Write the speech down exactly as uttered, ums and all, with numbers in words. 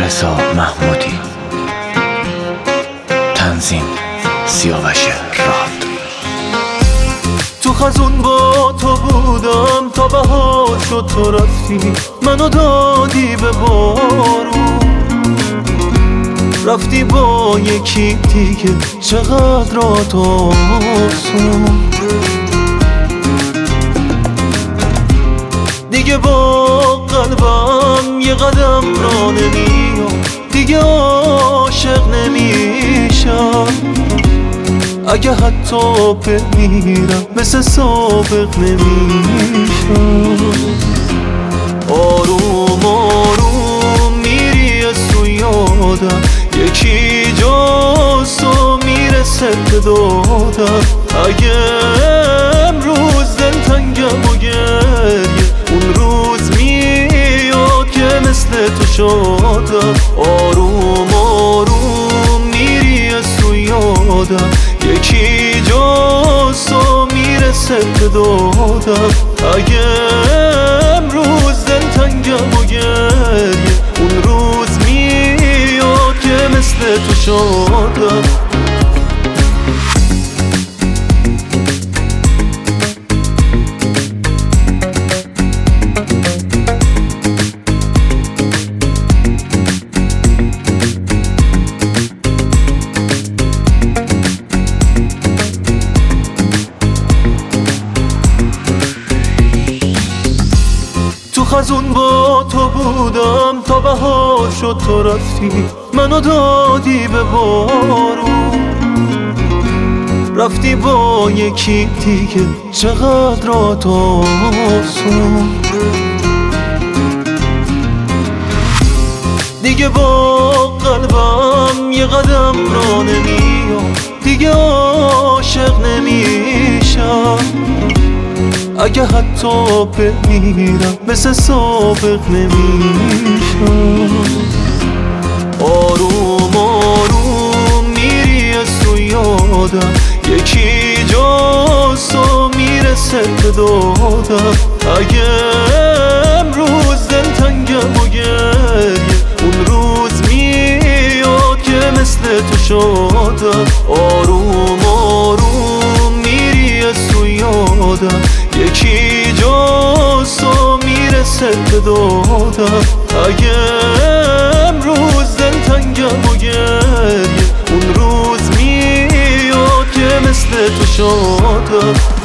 رضا محمودی. تنظیم سیاوش راد. تو خزون با تو بودم تا بهار شد، تو رفتی منو دادی به بارون، رفتی با یکی دیگه چقدر آسون. دیگه با قلبم یه قدم را نمیام، دیگه عاشق نمیشم. اگه حتی بمیرم مثل سابق نمیشم. آروم آروم میری از تو یادم، یکی جز تو میرسه به دادم. اگه امروز دلتنگم و گریه، اون روز میاد که مثل تو شادم. آروم آروم میری از تو یادم، یکی جز تو میرسه به دادم. اگه امروز دلتنگم و گریه، اون روز میاد که مثل تو شادم. خزون با تو بودم تا بهار شد، تو رفتی منو دادی به بارون، رفتی با یکی دیگه چقدر آسون. دیگه با قلبم یه قدم را نمیام، دیگه عاشق نمیشم. اگه حتی بمیرم مثل سابق نمیشم. آروم آروم میری از تو یادم، یکی جز تو میرسه به دادم. اگه امروز دلتنگم و گریه، اون روز میاد که مثل تو شادم. آروم آروم میری از تو یادم، یکی جز تو میرسه به دادم. اگه امروز دلتنگم و گریه، اون روز میاد که مثل تو شادم.